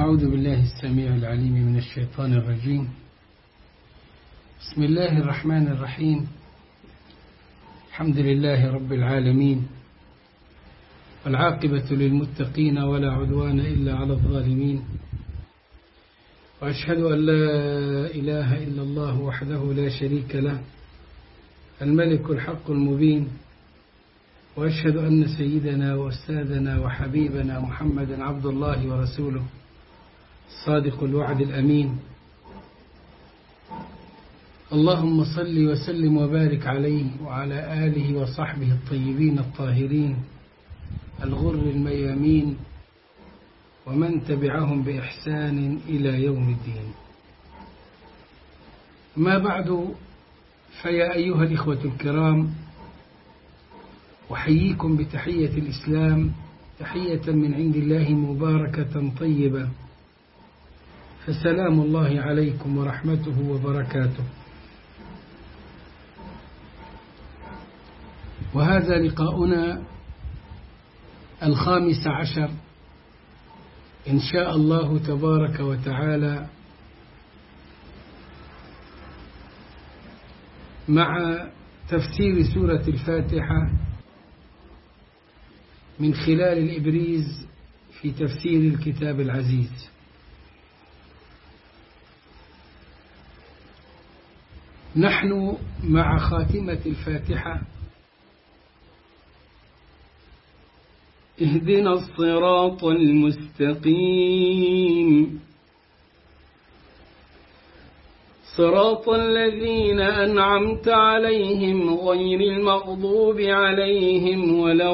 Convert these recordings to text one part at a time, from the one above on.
أعوذ بالله السميع العليم من الشيطان الرجيم. بسم الله الرحمن الرحيم. الحمد لله رب العالمين، والعاقبة للمتقين ولا عدوان إلا على الظالمين، وأشهد أن لا إله إلا الله وحده لا شريك له الملك الحق المبين، وأشهد أن سيدنا وأستاذنا وحبيبنا محمدا عبد الله ورسوله صادق الوعد الأمين. اللهم صل وسلم وبارك عليه وعلى آله وصحبه الطيبين الطاهرين الغر الميامين، ومن تبعهم بإحسان إلى يوم الدين. ما بعد، فيا أيها الإخوة الكرام، أحييكم بتحية الإسلام، تحية من عند الله مباركة طيبة، فسلام الله عليكم ورحمته وبركاته. وهذا لقاؤنا 15 إن شاء الله تبارك وتعالى مع تفسير سورة الفاتحة من خلال الإبريز في تفسير الكتاب العزيز. نحن مع خاتمة الفاتحة: اهدنا الصراط المستقيم صراط الذين أنعمت عليهم غير المغضوب عليهم ولا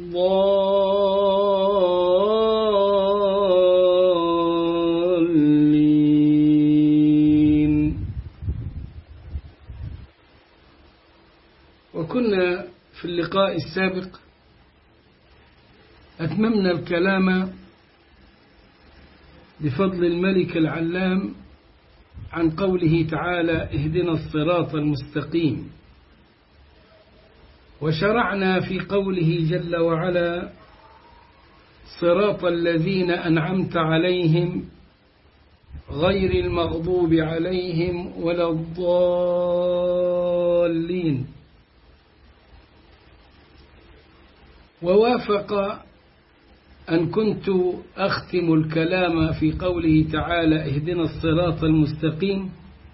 الضالين. وكنا في اللقاء السابق أتممنا الكلام بفضل الملك العلام عن قوله تعالى: اهدنا الصراط المستقيم، وشرعنا في قوله جل وعلا: صراط الذين أنعمت عليهم غير المغضوب عليهم ولا الضالين. ووافق أن كنت أختم الكلام في قوله تعالى: اهدنا الصراط المستقيم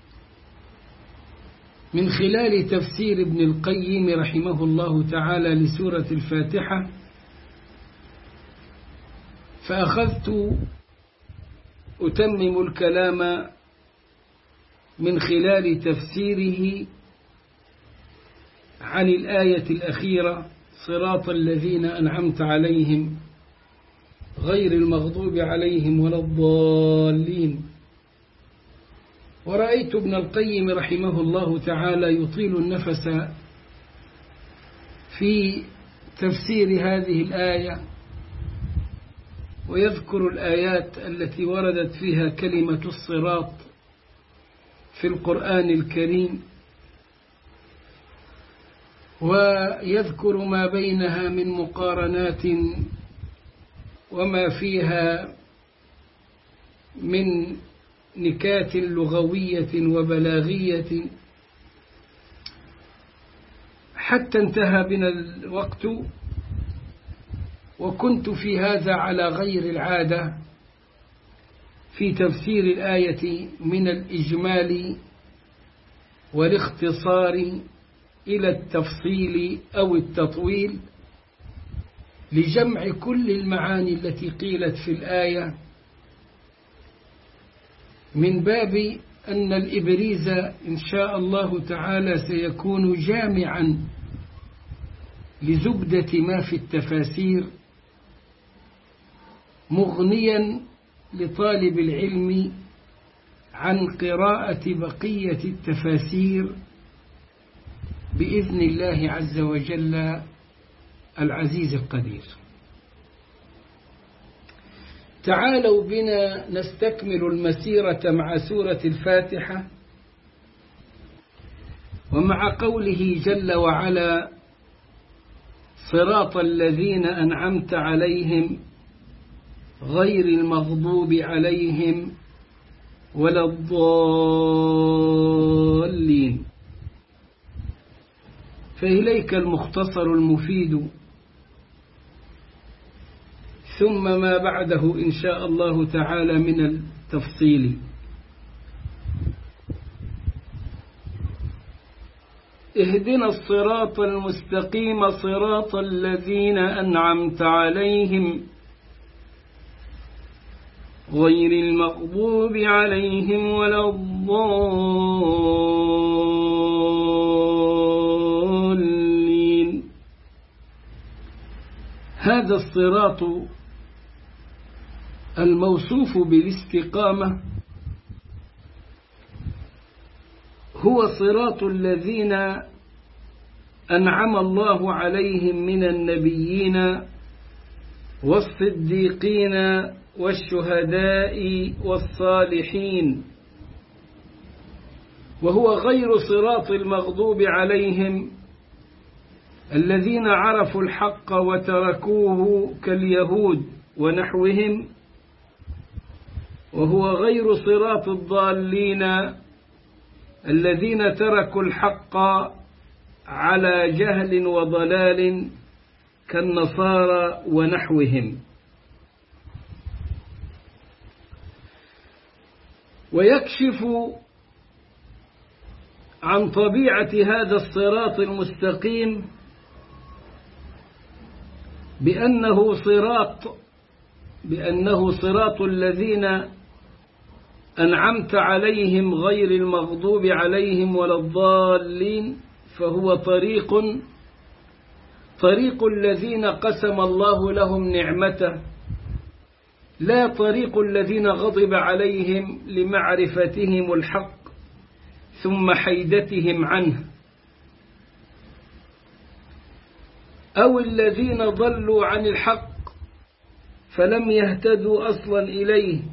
من خلال تفسير ابن القيم رحمه الله تعالى لسورة الفاتحة، فأخذت أتمم الكلام من خلال تفسيره عن الآية الأخيرة: صراط الذين أنعمت عليهم غير المغضوب عليهم ولا الضالين. ورأيت ابن القيم رحمه الله تعالى يطيل النفس في تفسير هذه الآية، ويذكر الآيات التي وردت فيها كلمة الصراط في القرآن الكريم، ويذكر ما بينها من مقارنات وما فيها من نكات لغوية وبلاغية، حتى انتهى بنا الوقت، وكنت في هذا على غير العادة في تفسير الآية من الإجمال والاختصار إلى التفصيل أو التطويل، لجمع كل المعاني التي قيلت في الآية، من باب أن الإبريز إن شاء الله تعالى سيكون جامعا لزبدة ما في التفاسير، مغنيا لطالب العلم عن قراءة بقية التفاسير بإذن الله عز وجل العزيز القدير. تعالوا بنا نستكمل المسيرة مع سورة الفاتحة، ومع قوله جل وعلا: صراط الذين أنعمت عليهم غير المغضوب عليهم ولا الضالين. فإليك المختصر المفيد، ثم ما بعده إن شاء الله تعالى من التفصيل. اهدنا الصراط المستقيم صراط الذين أنعمت عليهم غير المغضوب عليهم ولا الضالين. هذا الصراط الموصوف بالاستقامة هو صراط الذين أنعم الله عليهم من النبيين والصديقين والشهداء والصالحين، وهو غير صراط المغضوب عليهم الذين عرفوا الحق وتركوه كاليهود ونحوهم، وهو غير صراط الضالين الذين تركوا الحق على جهل وضلال كالنصارى ونحوهم. ويكشف عن طبيعة هذا الصراط المستقيم بأنه صراط الذين أنعمت عليهم غير المغضوب عليهم ولا الضالين، فهو طريق الذين قسم الله لهم نعمته، لا طريق الذين غضب عليهم لمعرفتهم الحق ثم حيدتهم عنه، أو الذين ضلوا عن الحق فلم يهتدوا أصلا إليه.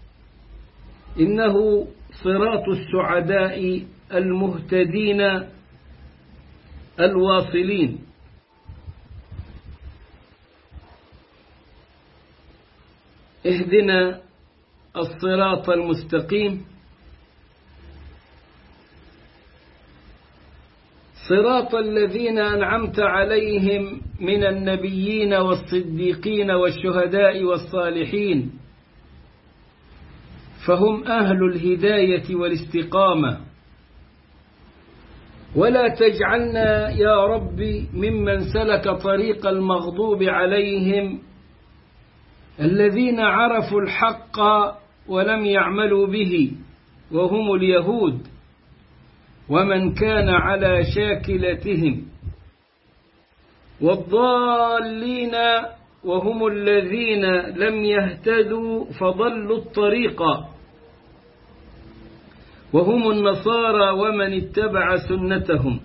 إنه صراط السعداء المهتدين الواصلين. اهدنا الصراط المستقيم صراط الذين أنعمت عليهم من النبيين والصديقين والشهداء والصالحين، فهم أهل الهداية والاستقامة. ولا تجعلنا يا رب ممن سلك طريق المغضوب عليهم الذين عرفوا الحق ولم يعملوا به، وهم اليهود ومن كان على شاكلتهم، والضالين وهم الذين لم يهتدوا فضلوا الطريق، وهم النصارى ومن اتبع سنتهم.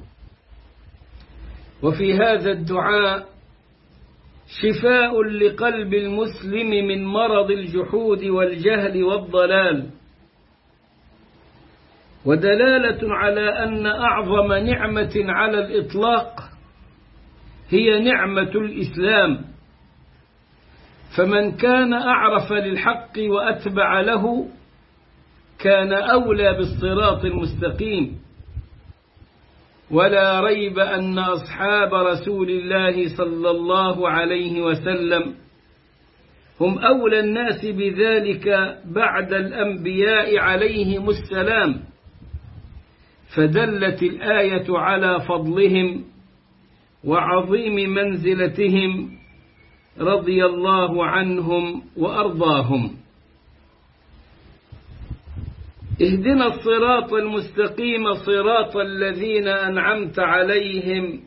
وفي هذا الدعاء شفاء لقلب المسلم من مرض الجحود والجهل والضلال، ودلالة على أن أعظم نعمة على الإطلاق هي نعمة الإسلام، فمن كان أعرف للحق وأتبع له كان أولى بالصراط المستقيم. ولا ريب أن أصحاب رسول الله صلى الله عليه وسلم هم أولى الناس بذلك بعد الأنبياء عليهم السلام، فدلت الآية على فضلهم وعظيم منزلتهم رضي الله عنهم وأرضاهم. اهدنا الصراط المستقيم صراط الذين أنعمت عليهم،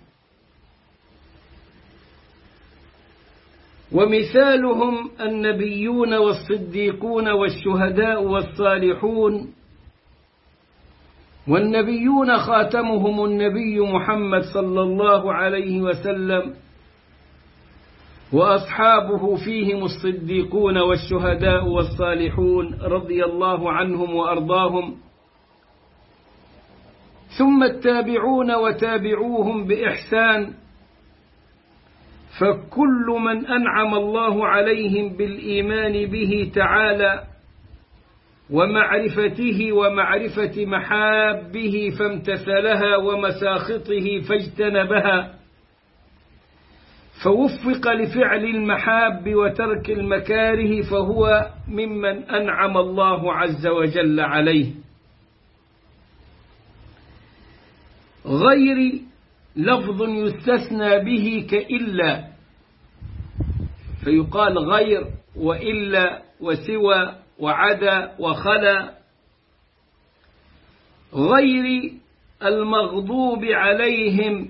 ومثالهم النبيون والصديقون والشهداء والصالحون، والنبيون خاتمهم النبي محمد صلى الله عليه وسلم، وأصحابه فيهم الصديقون والشهداء والصالحون رضي الله عنهم وأرضاهم، ثم التابعون وتابعوهم بإحسان، فكل من أنعم الله عليهم بالإيمان به تعالى ومعرفته ومعرفة محابه فامتثلها ومساخطه فاجتنبها، فوفق لفعل المحاب وترك المكاره، فهو ممن أنعم الله عز وجل عليه. غير لفظ يستثنى به كإلا، فيقال غير وإلا وسوى وعدا وخلا. غير المغضوب عليهم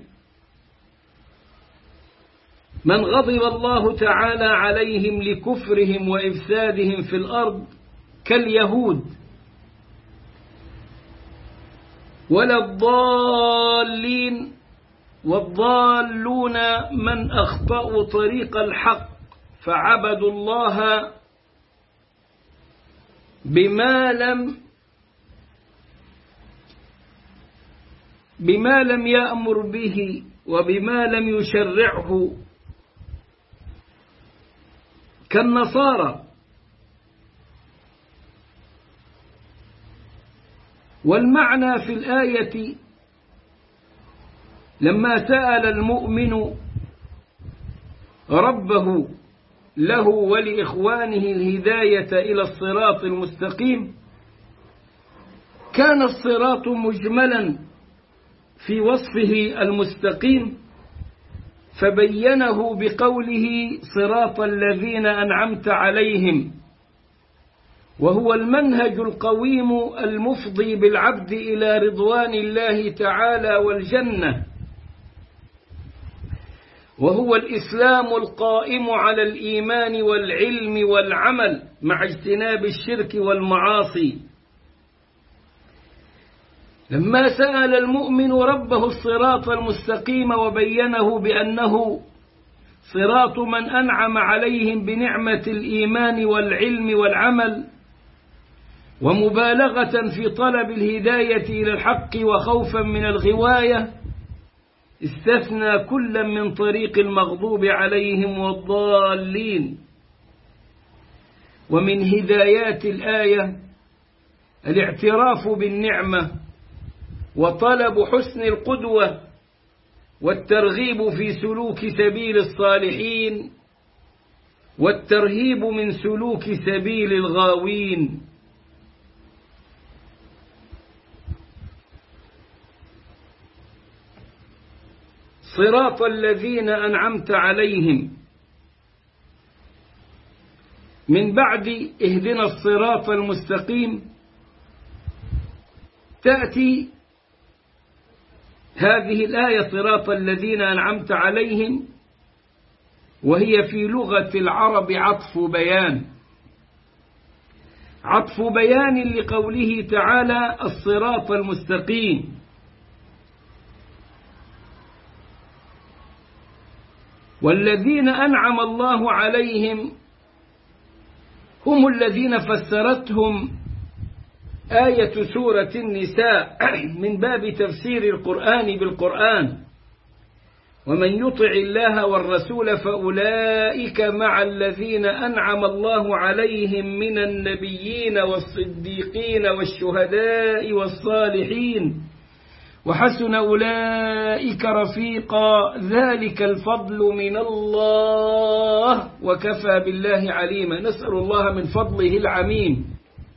من غضب الله تعالى عليهم لكفرهم وإفسادهم في الأرض كاليهود، ولا الضالين، والضالون من أخطأوا طريق الحق فعبدوا الله بما لم يأمر به وبما لم يشرعه كالنصارى. والمعنى في الآية لما سأل المؤمن ربه له ولإخوانه الهداية إلى الصراط المستقيم، كان الصراط مجملا في وصفه المستقيم، فبينه بقوله صراط الذين أنعمت عليهم، وهو المنهج القويم المفضي بالعبد إلى رضوان الله تعالى والجنة، وهو الإسلام القائم على الإيمان والعلم والعمل مع اجتناب الشرك والمعاصي. لما سأل المؤمن ربه الصراط المستقيم وبينه بأنه صراط من أنعم عليهم بنعمة الإيمان والعلم والعمل، ومبالغة في طلب الهداية إلى الحق وخوفا من الغواية، استثنى كلا من طريق المغضوب عليهم والضالين. ومن هدايات الآية الاعتراف بالنعمة وطلب حسن القدوة والترغيب في سلوك سبيل الصالحين والترهيب من سلوك سبيل الغاوين. صراط الذين أنعمت عليهم، من بعد اهدنا الصراط المستقيم تأتي هذه الآية صراط الذين أنعمت عليهم، وهي في لغة العرب عطف بيان لقوله تعالى الصراط المستقيم. والذين أنعم الله عليهم هم الذين فسرتهم آية سورة النساء من باب تفسير القرآن بالقرآن: ومن يطع الله والرسول فأولئك مع الذين أنعم الله عليهم من النبيين والصديقين والشهداء والصالحين وحسن أولئك رفيقا، ذلك الفضل من الله وكفى بالله عليما. نسأل الله من فضله العميم.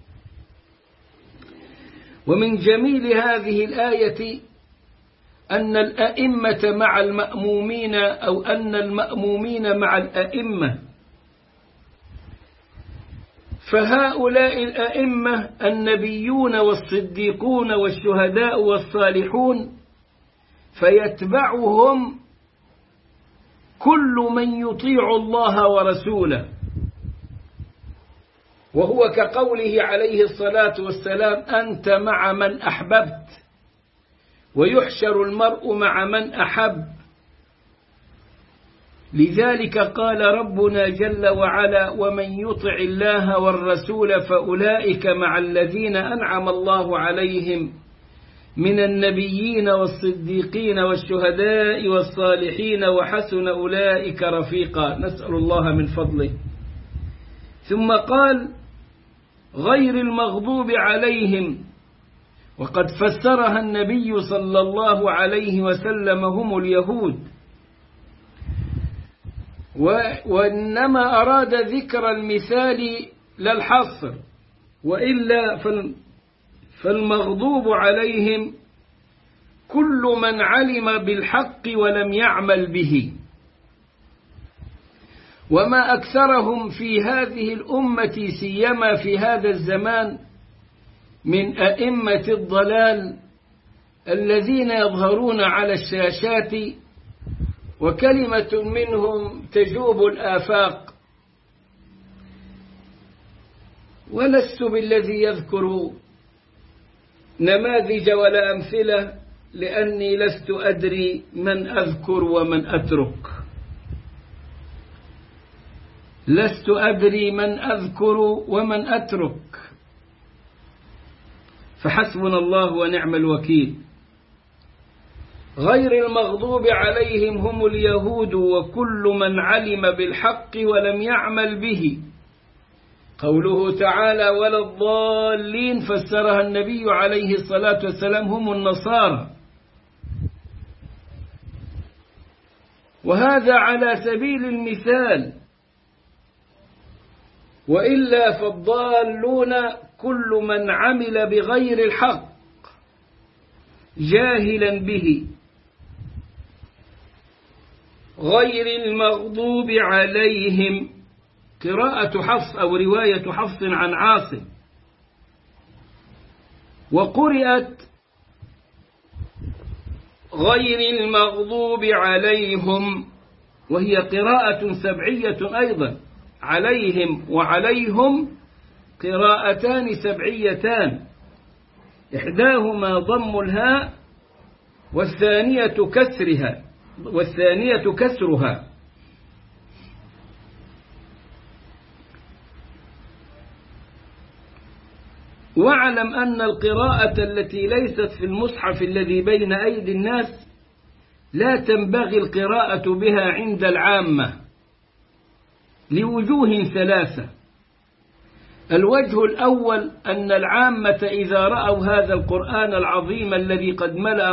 ومن جميل هذه الآية أن الأئمة مع المأمومين، أو أن المأمومين مع الأئمة، فهؤلاء الأئمة النبيون والصديقون والشهداء والصالحون، فيتبعهم كل من يطيع الله ورسوله، وهو كقوله عليه الصلاة والسلام: أنت مع من أحببت، ويحشر المرء مع من أحب. لذلك قال ربنا جل وعلا: ومن يطع الله والرسول فأولئك مع الذين أنعم الله عليهم من النبيين والصديقين والشهداء والصالحين وحسن أولئك رفيقا. نسأل الله من فضله. ثم قال غير المغضوب عليهم، وقد فسرها النبي صلى الله عليه وسلم هم اليهود، وإنما أراد ذكر المثال لا الحصر، وإلا فالمغضوب عليهم كل من علم بالحق ولم يعمل به، وما أكثرهم في هذه الأمة سيما في هذا الزمان من أئمة الضلال الذين يظهرون على الشاشات وكلمة منهم تجوب الآفاق. ولست بالذي يذكر نماذج ولا أمثلة، لأني لست أدري من أذكر ومن أترك، لست أدري من أذكر ومن أترك، فحسبنا الله ونعم الوكيل. غير المغضوب عليهم هم اليهود وكل من علم بالحق ولم يعمل به. قوله تعالى ولا الضالين فسرها النبي عليه الصلاة والسلام هم النصارى، وهذا على سبيل المثال، وإلا فالضالون كل من عمل بغير الحق جاهلا به. غير المغضوب عليهم قراءة حفص أو رواية حفص عن عاصم، وقرأت غير المغضوب عليهم، وهي قراءة سبعية أيضا. عليهم وعليهم قراءتان سبعيتان، إحداهما ضم الهاء والثانية كسرها. واعلم أن القراءة التي ليست في المصحف الذي بين أيدي الناس لا تنبغي القراءة بها عند العامة لوجوه ثلاثة. الوجه الأول أن العامة إذا رأوا هذا القرآن العظيم الذي قد ملأ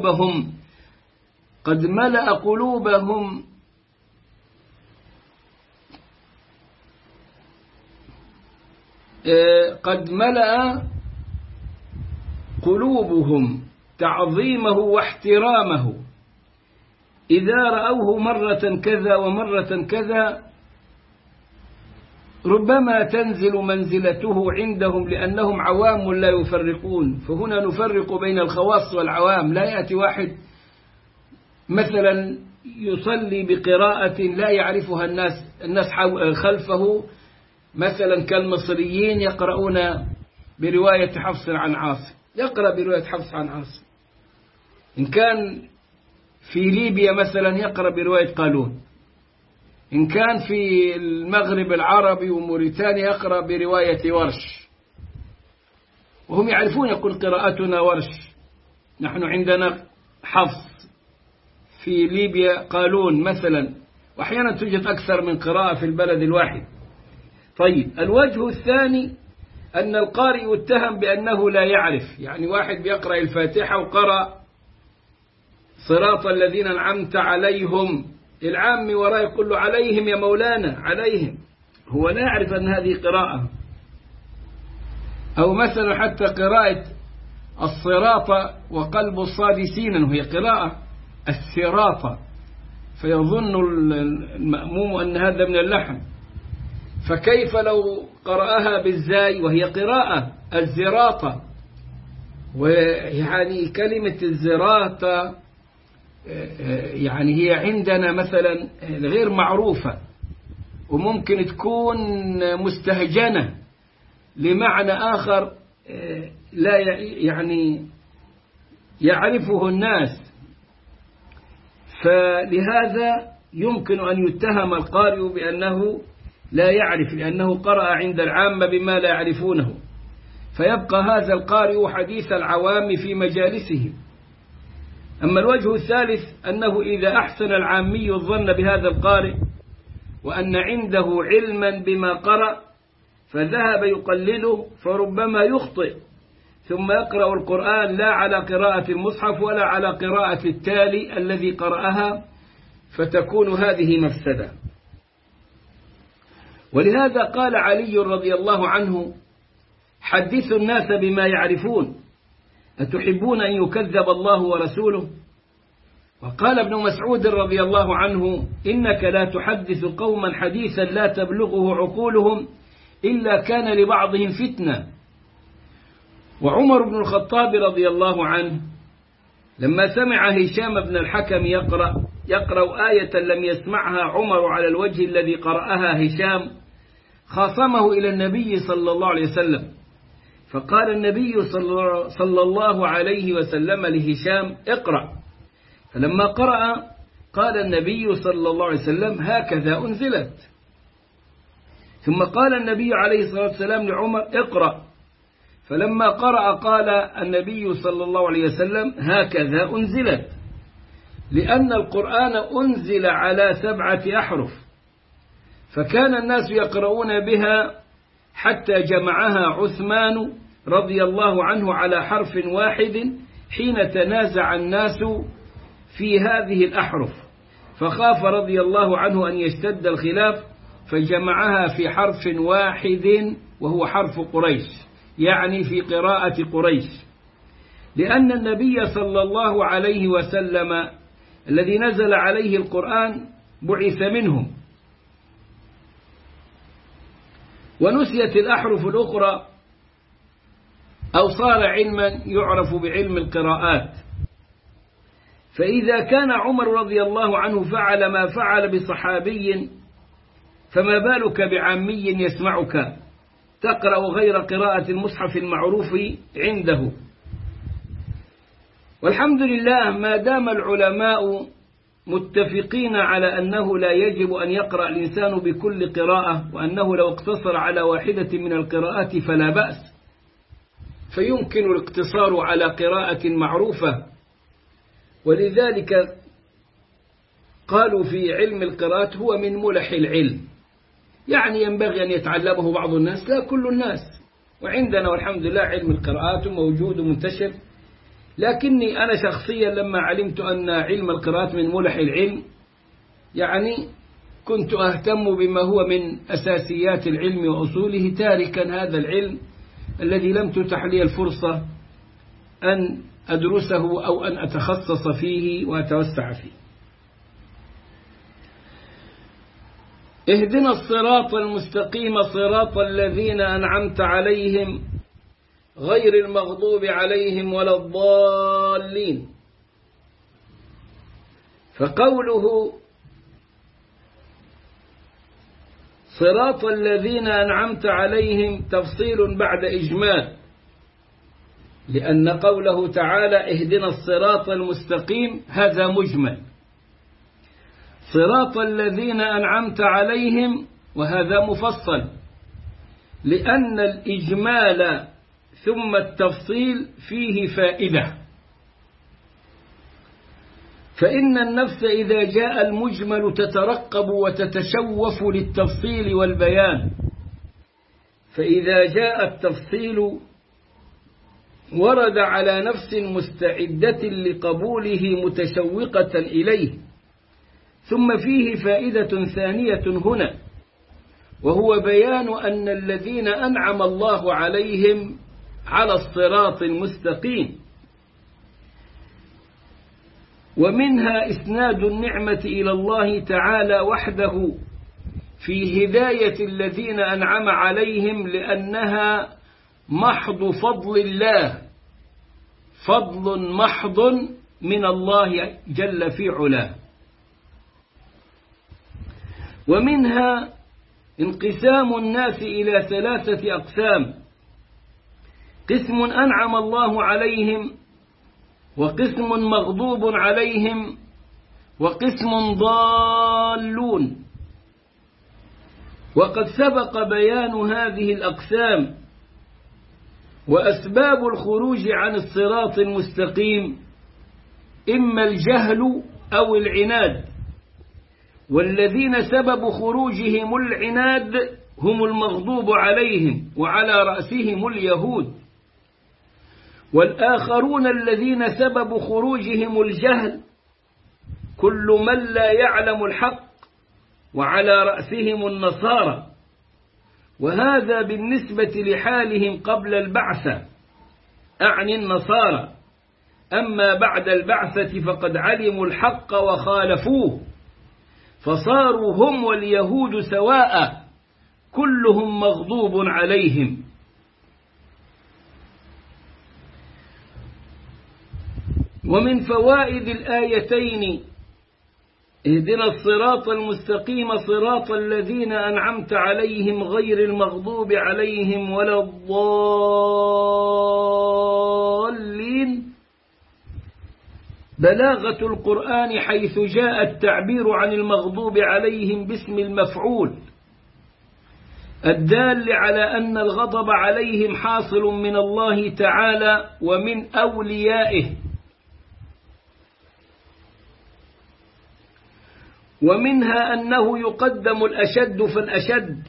قلوبهم تعظيمه واحترامه، إذا رأوه مرة كذا ومرة كذا ربما تنزل منزلته عندهم، لأنهم عوام لا يفرقون. فهنا نفرق بين الخواص والعوام. لا يأتي واحد مثلا يصلي بقراءة لا يعرفها الناس خلفه، مثلا كالمصريين يقرؤون برواية حفص عن عاصم، يقرأ برواية حفص عن عاصم. إن كان في ليبيا مثلا يقرأ برواية قالون، إن كان في المغرب العربي وموريتانيا يقرأ برواية ورش، وهم يعرفون يقول قراءتنا ورش، نحن عندنا حفص، في ليبيا قالون مثلا، وأحيانا توجد أكثر من قراءة في البلد الواحد. طيب، الوجه الثاني أن القارئ يتهم بأنه لا يعرف، يعني واحد بيقرأ الفاتحة وقرأ صراط الذين أنعمت عليهم، العام وراء يقول له عليهم يا مولانا عليهم، هو لا يعرف أن هذه قراءة. أو مثلا حتى قراءة الصراط وقلب الصاد سينا، وهي قراءة الصراط، فيظن المأموم أن هذا من اللحن، فكيف لو قرأها بالزاي وهي قراءة الزراطة؟ ويعني كلمة الزراطة يعني هي عندنا مثلا غير معروفة، وممكن تكون مستهجنة لمعنى آخر لا يعني يعرفه الناس، فلهذا يمكن أن يتهم القارئ بأنه لا يعرف، لأنه قرأ عند العامة بما لا يعرفونه. فيبقى هذا القارئ حديث العوام في مجالسه. أما الوجه الثالث أنه إذا أحسن العامي الظن بهذا القارئ وأن عنده علما بما قرأ فذهب يقلده فربما يخطئ، ثم يقرأ القرآن لا على قراءة المصحف ولا على قراءة التالي الذي قرأها، فتكون هذه مفسدة. ولهذا قال علي رضي الله عنه: حدثوا الناس بما يعرفون، أتحبون أن يكذب الله ورسوله؟ وقال ابن مسعود رضي الله عنه: إنك لا تحدث قوما حديثا لا تبلغه عقولهم إلا كان لبعضهم فتنة. وعمر بن الخطاب رضي الله عنه لما سمع هشام بن الحكم يقرأ آية لم يسمعها عمر على الوجه الذي قرأها هشام خاصمه إلى النبي صلى الله عليه وسلم، فقال النبي صلى الله عليه وسلم لهشام: اقرأ. فلما قرأ قال النبي صلى الله عليه وسلم: هكذا أنزلت. ثم قال النبي عليه الصلاة والسلام لعمر: اقرأ. فلما قرأ قال النبي صلى الله عليه وسلم: هكذا أنزلت، لأن القرآن أنزل على 7 أحرف، فكان الناس يقرؤون بها حتى جمعها عثمان رضي الله عنه على حرف واحد حين تنازع الناس في هذه الأحرف، فخاف رضي الله عنه أن يشتد الخلاف فجمعها في حرف واحد وهو حرف قريش، يعني في قراءة قريش، لأن النبي صلى الله عليه وسلم الذي نزل عليه القرآن بعث منهم. ونسيت الأحرف الأخرى أو صار علما يعرف بعلم القراءات. فإذا كان عمر رضي الله عنه فعل ما فعل بصحابي، فما بالك بعامي يسمعك تقرأ غير قراءة المصحف المعروف عنده. والحمد لله ما دام العلماء متفقين على أنه لا يجب أن يقرأ الإنسان بكل قراءة، وأنه لو اقتصر على واحدة من القراءات فلا بأس، فيمكن الاقتصار على قراءة معروفة. ولذلك قالوا في علم القراءات هو من ملح العلم، يعني ينبغي أن يتعلمه بعض الناس لا كل الناس. وعندنا والحمد لله علم القراءات موجود ومنتشر، لكني أنا شخصيا لما علمت أن علم القراءات من ملح العلم يعني كنت أهتم بما هو من أساسيات العلم وأصوله، تاركا هذا العلم الذي لم تتح لي الفرصة أن أدرسه أو أن أتخصص فيه وأتوسع فيه. اهدنا الصراط المستقيم صراط الذين أنعمت عليهم غير المغضوب عليهم ولا الضالين. فقوله صراط الذين أنعمت عليهم تفصيل بعد إجمال، لأن قوله تعالى اهدنا الصراط المستقيم هذا مجمل، صراط الذين أنعمت عليهم وهذا مفصل، لأن الإجمال ثم التفصيل فيه فائدة. فإن النفس إذا جاء المجمل تترقب وتتشوف للتفصيل والبيان، فإذا جاء التفصيل ورد على نفس مستعدة لقبوله متشوقة إليه. ثم فيه فائدة ثانية هنا، وهو بيان أن الذين أنعم الله عليهم على الصراط المستقيم، ومنها إسناد النعمة إلى الله تعالى وحده في هداية الذين أنعم عليهم، لأنها محض فضل الله، فضل محض من الله جل في علاه. ومنها انقسام الناس إلى 3 أقسام: قسم أنعم الله عليهم، وقسم مغضوب عليهم، وقسم ضالون. وقد سبق بيان هذه الأقسام، وأسباب الخروج عن الصراط المستقيم إما الجهل أو العناد، والذين سبب خروجهم العناد هم المغضوب عليهم وعلى رأسهم اليهود، والآخرون الذين سبب خروجهم الجهل كل من لا يعلم الحق وعلى رأسهم النصارى، وهذا بالنسبة لحالهم قبل البعثة أعني النصارى، أما بعد البعثة فقد علموا الحق وخالفوه فصاروا هم واليهود سواء كلهم مغضوب عليهم. ومن فوائد الآيتين اهدنا الصراط المستقيم صراط الذين أنعمت عليهم غير المغضوب عليهم ولا الضالين بلاغة القرآن حيث جاء التعبير عن المغضوب عليهم باسم المفعول الدال على أن الغضب عليهم حاصل من الله تعالى ومن أوليائه. ومنها أنه يقدم الأشد فالأشد،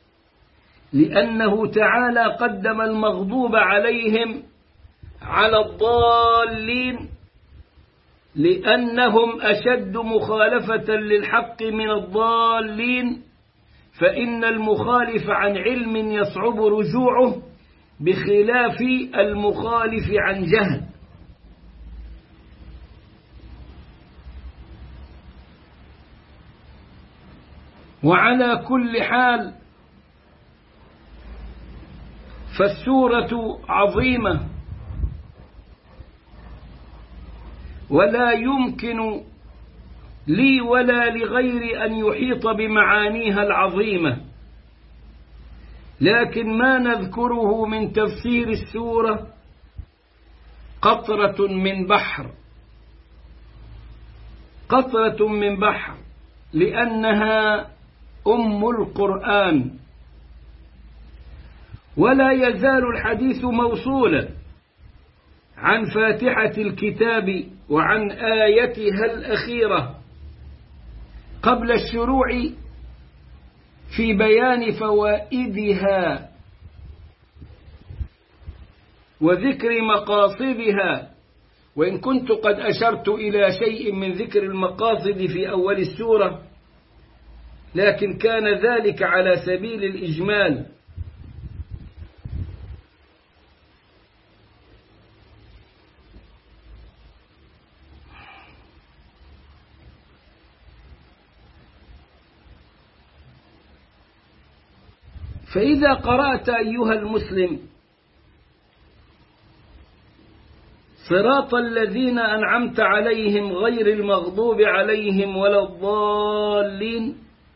لأنه تعالى قدم المغضوب عليهم على الضالين لأنهم أشد مخالفة للحق من الضالين، فإن المخالف عن علم يصعب رجوعه بخلاف المخالف عن جهل. وعلى كل حال فالسورة عظيمة، ولا يمكن لي ولا لغيري أن يحيط بمعانيها العظيمة، لكن ما نذكره من تفسير السورة قطرة من بحر، قطرة من بحر، لأنها أم القرآن. ولا يزال الحديث موصولا عن فاتحة الكتاب وعن آيتها الأخيرة قبل الشروع في بيان فوائدها وذكر مقاصدها، وإن كنت قد أشرت إلى شيء من ذكر المقاصد في أول السورة، لكن كان ذلك على سبيل الإجمال. فإذا قرأت أيها المسلم صراط الذين أنعمت عليهم غير المغضوب عليهم ولا الضالين،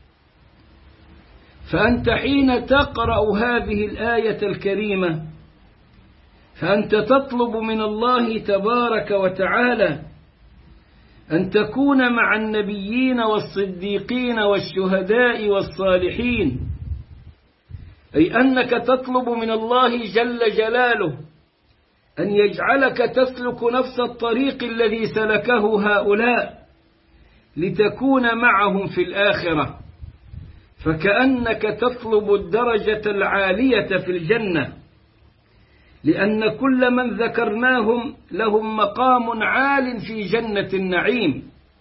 فأنت حين تقرأ هذه الآية الكريمة فأنت تطلب من الله تبارك وتعالى أن تكون مع النبيين والصديقين والشهداء والصالحين، أي أنك تطلب من الله جل جلاله أن يجعلك تسلك نفس الطريق الذي سلكه هؤلاء لتكون معهم في الآخرة، فكأنك تطلب الدرجة العالية في الجنة، لأن كل من ذكرناهم لهم مقام عال في جنة النعيم.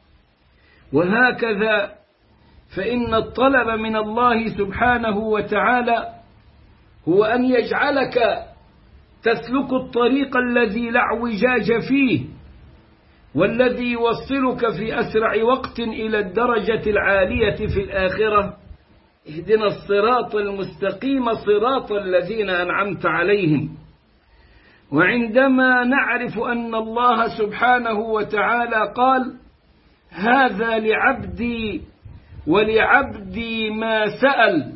وهكذا فإن الطلب من الله سبحانه وتعالى هو أن يجعلك تسلك الطريق الذي لا اعوجاج فيه والذي يوصلك في أسرع وقت إلى الدرجة العالية في الآخرة. اهدنا الصراط المستقيم صراط الذين أنعمت عليهم. وعندما نعرف أن الله سبحانه وتعالى قال هذا لعبدي ولعبدي ما سأل،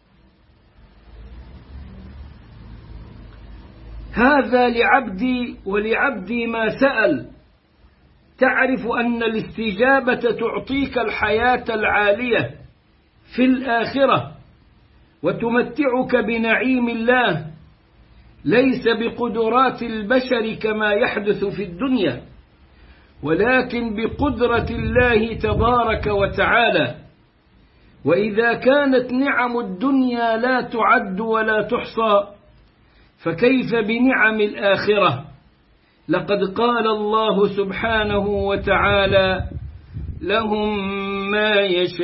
هذا لعبدي ولعبدي ما سأل، تعرف أن الاستجابة تعطيك الحياة العالية في الآخرة وتمتعك بنعيم الله ليس بقدرات البشر كما يحدث في الدنيا، ولكن بقدرة الله تبارك وتعالى. وإذا كانت نعم الدنيا لا تعد ولا تحصى، فكيف بنعم الآخرة؟ لقد قال الله سبحانه وتعالى: لهم ما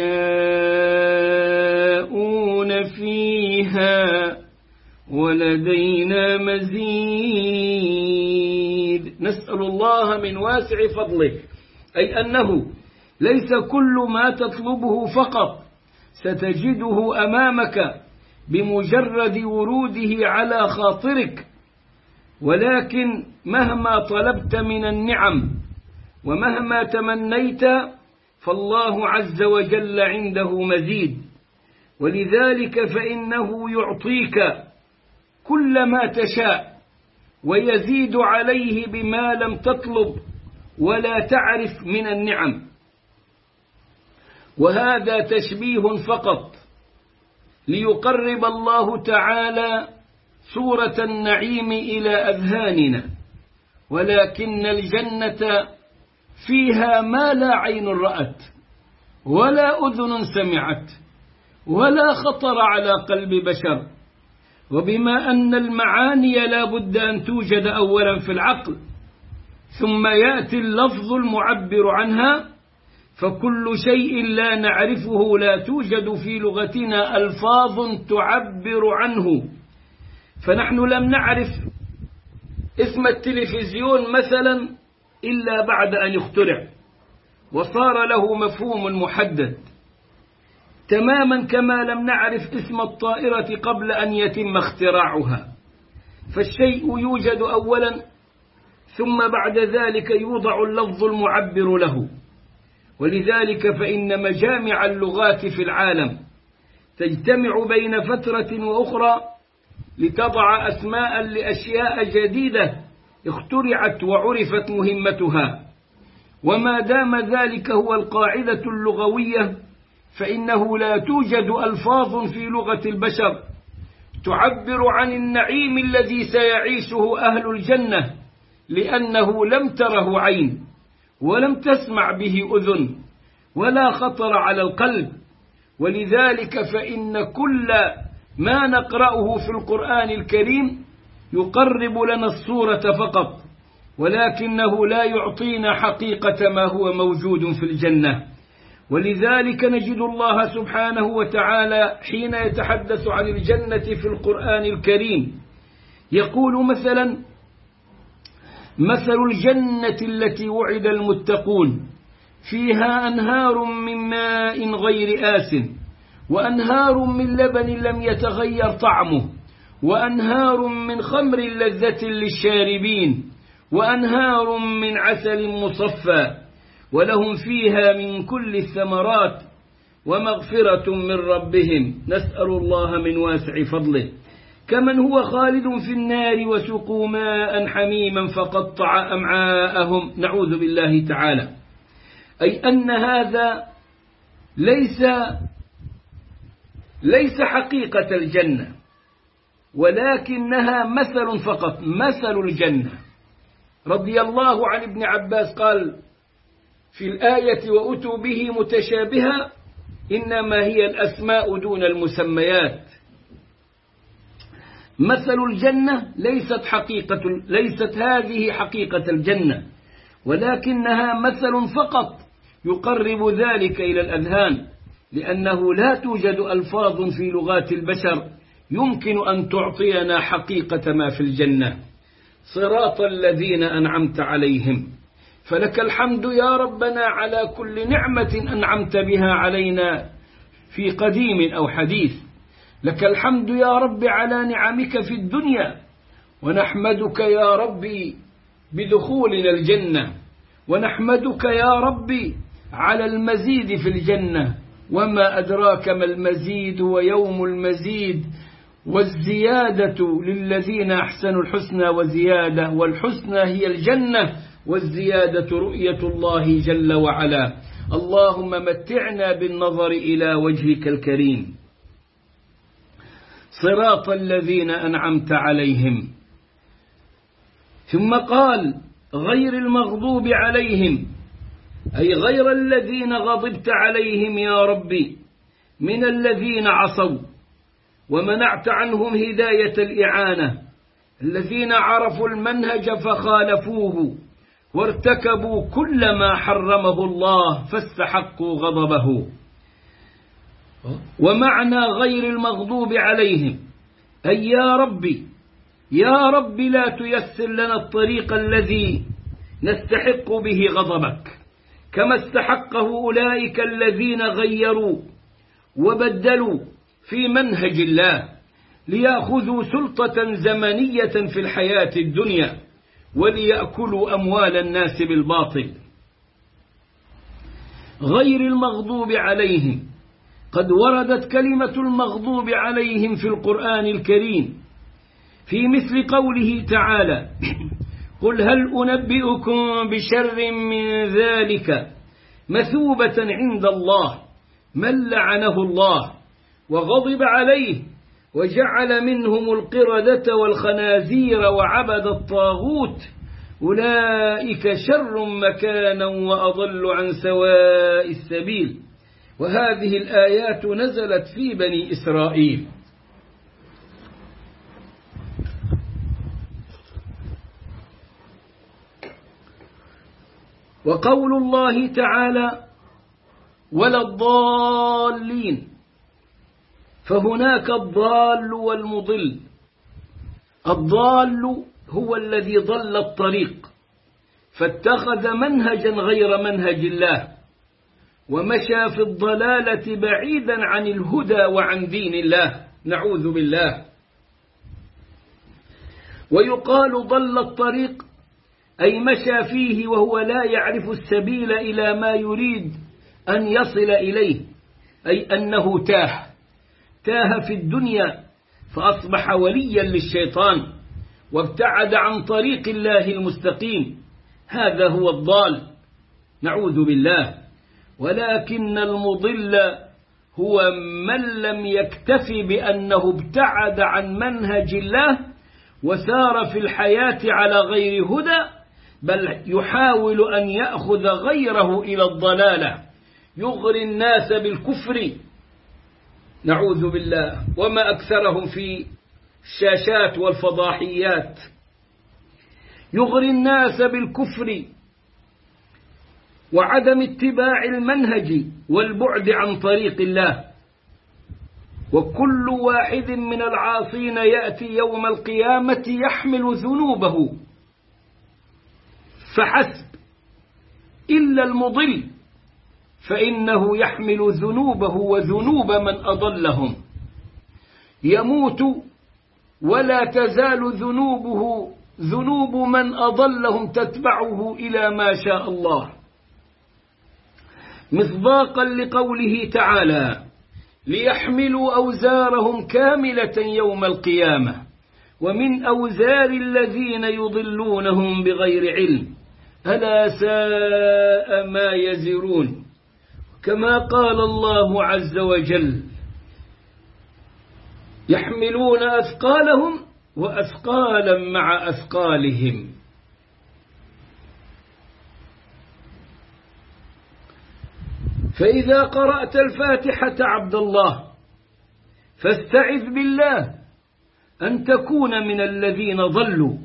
يشاءون فيها ولدينا مزيد. نسأل الله من واسع فضله، أي أنه ليس كل ما تطلبه فقط ستجده أمامك بمجرد وروده على خاطرك، ولكن مهما طلبت من النعم ومهما تمنيت فالله عز وجل عنده مزيد، ولذلك فإنه يعطيك كل ما تشاء ويزيد عليه بما لم تطلب ولا تعرف من النعم. وهذا تشبيه فقط ليقرب الله تعالى صورة النعيم إلى أذهاننا، ولكن الجنة فيها ما لا عين رأت ولا أذن سمعت ولا خطر على قلب بشر. وبما أن المعاني لا بد أن توجد أولا في العقل ثم يأتي اللفظ المعبر عنها، فكل شيء لا نعرفه لا توجد في لغتنا ألفاظ تعبر عنه. فنحن لم نعرف اسم التلفزيون مثلا إلا بعد أن يخترع وصار له مفهوم محدد، تماما كما لم نعرف اسم الطائرة قبل أن يتم اختراعها. فالشيء يوجد أولا ثم بعد ذلك يوضع اللفظ المعبر له. ولذلك فإن مجامع اللغات في العالم تجتمع بين فترة وأخرى لتضع أسماء لأشياء جديدة اخترعت وعرفت مهمتها. وما دام ذلك هو القاعدة اللغوية فإنه لا توجد ألفاظ في لغة البشر تعبر عن النعيم الذي سيعيشه أهل الجنة، لأنه لم تره عين ولم تسمع به أذن ولا خطر على القلب. ولذلك فإن كل ما نقرأه في القرآن الكريم يقرب لنا الصورة فقط، ولكنه لا يعطينا حقيقة ما هو موجود في الجنة. ولذلك نجد الله سبحانه وتعالى حين يتحدث عن الجنة في القرآن الكريم يقول مثلا: مثل الجنة التي وعد المتقون فيها أنهار من ماء غير آسن وأنهار من لبن لم يتغير طعمه وأنهار من خمر لذة للشاربين وأنهار من عسل مصفى ولهم فيها من كل الثمرات ومغفرة من ربهم. نسأل الله من واسع فضله. كمن هو خالد في النار وسقوا ماء حميما فقطع أمعاءهم. نعوذ بالله تعالى. أي أن هذا ليس حقيقة الجنة، ولكنها مثل فقط، مثل الجنة. رضي الله عن ابن عباس قال في الآية: وأتوا به متشابها، إنما هي الأسماء دون المسميات. مثل الجنة ليست هذه حقيقة الجنة، ولكنها مثل فقط يقرب ذلك إلى الأذهان، لأنه لا توجد ألفاظ في لغات البشر يمكن أن تعطينا حقيقة ما في الجنة. صراط الذين أنعمت عليهم. فلك الحمد يا ربنا على كل نعمة أنعمت بها علينا في قديم أو حديث. لك الحمد يا رب على نعمك في الدنيا، ونحمدك يا ربي بدخولنا الجنة، ونحمدك يا ربي على المزيد في الجنة. وما أدراك ما المزيد ويوم المزيد، والزيادة للذين أحسنوا الحسنى وزيادة، والحسنى هي الجنة، والزيادة رؤية الله جل وعلا. اللهم متعنا بالنظر إلى وجهك الكريم. صراط الذين أنعمت عليهم ثم قال غير المغضوب عليهم، أي غير الذين غضبت عليهم يا ربي من الذين عصوا ومنعت عنهم هداية الإعانة، الذين عرفوا المنهج فخالفوه وارتكبوا كل ما حرمه الله فاستحقوا غضبه. ومعنى غير المغضوب عليهم أي يا ربي لا تيسر لنا الطريق الذي نستحق به غضبك كما استحقه أولئك الذين غيروا وبدلوا في منهج الله ليأخذوا سلطة زمنية في الحياة الدنيا وليأكلوا أموال الناس بالباطل. غير المغضوب عليهم، قد وردت كلمة المغضوب عليهم في القرآن الكريم في مثل قوله تعالى قل هل أنبئكم بشر من ذلك مثوبة عند الله من لعنه الله وغضب عليه وجعل منهم القردة والخنازير وعبد الطاغوت أولئك شر مكانا وأضل عن سواء السبيل. وهذه الآيات نزلت في بني إسرائيل. وقول الله تعالى ولا الضالين، فهناك الضال والمضل. الضال هو الذي ضل الطريق فاتخذ منهجا غير منهج الله ومشى في الضلالة بعيدا عن الهدى وعن دين الله، نعوذ بالله. ويقال ضل الطريق أي مشى فيه وهو لا يعرف السبيل إلى ما يريد أن يصل إليه، أي أنه تاه في الدنيا فأصبح وليا للشيطان وابتعد عن طريق الله المستقيم، هذا هو الضال، نعوذ بالله. ولكن المضل هو من لم يكتفي بأنه ابتعد عن منهج الله وسار في الحياة على غير هدى، بل يحاول أن يأخذ غيره إلى الضلالة، يغري الناس بالكفر، نعوذ بالله. وما أكثرهم في الشاشات والفضاحيات، يغري الناس بالكفر وعدم اتباع المنهج والبعد عن طريق الله. وكل واحد من العاصين يأتي يوم القيامة يحمل ذنوبه فحسب، إلا المضل فإنه يحمل ذنوبه وذنوب من أضلهم، يموت ولا تزال ذنوبه ذنوب من أضلهم تتبعه إلى ما شاء الله، مصداقا لقوله تعالى ليحملوا أوزارهم كاملة يوم القيامة ومن أوزار الذين يضلونهم بغير علم ألا ساء ما يزرون. كما قال الله عز وجل يحملون أثقالهم وأثقالا مع أثقالهم. فإذا قرأت الفاتحة عبد الله فاستعذ بالله أن تكون من الذين ضلوا،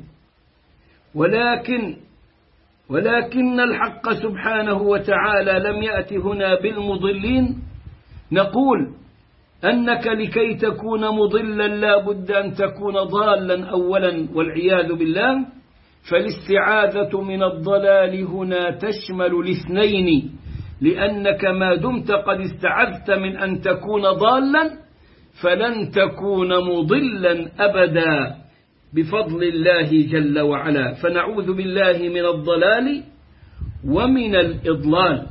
ولكن الحق سبحانه وتعالى لم يأت هنا بالمضلين. نقول أنك لكي تكون مضلا لا بد أن تكون ضالا أولا والعياذ بالله، فالاستعاذة من الضلال هنا تشمل الاثنين، لأنك ما دمت قد استعذت من أن تكون ضالا فلن تكون مضلا أبدا بفضل الله جل وعلا. فنعوذ بالله من الضلال ومن الإضلال،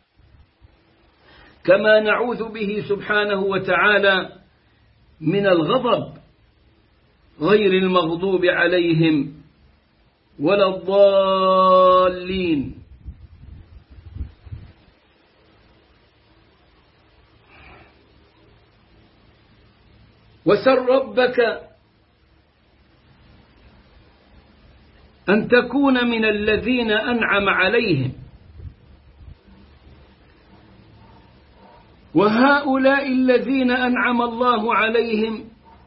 كما نعوذ به سبحانه وتعالى من الغضب غير المغضوب عليهم ولا الضالين. وسل ربك أن تكون من الذين أنعم عليهم، وهؤلاء الذين أنعم الله عليهم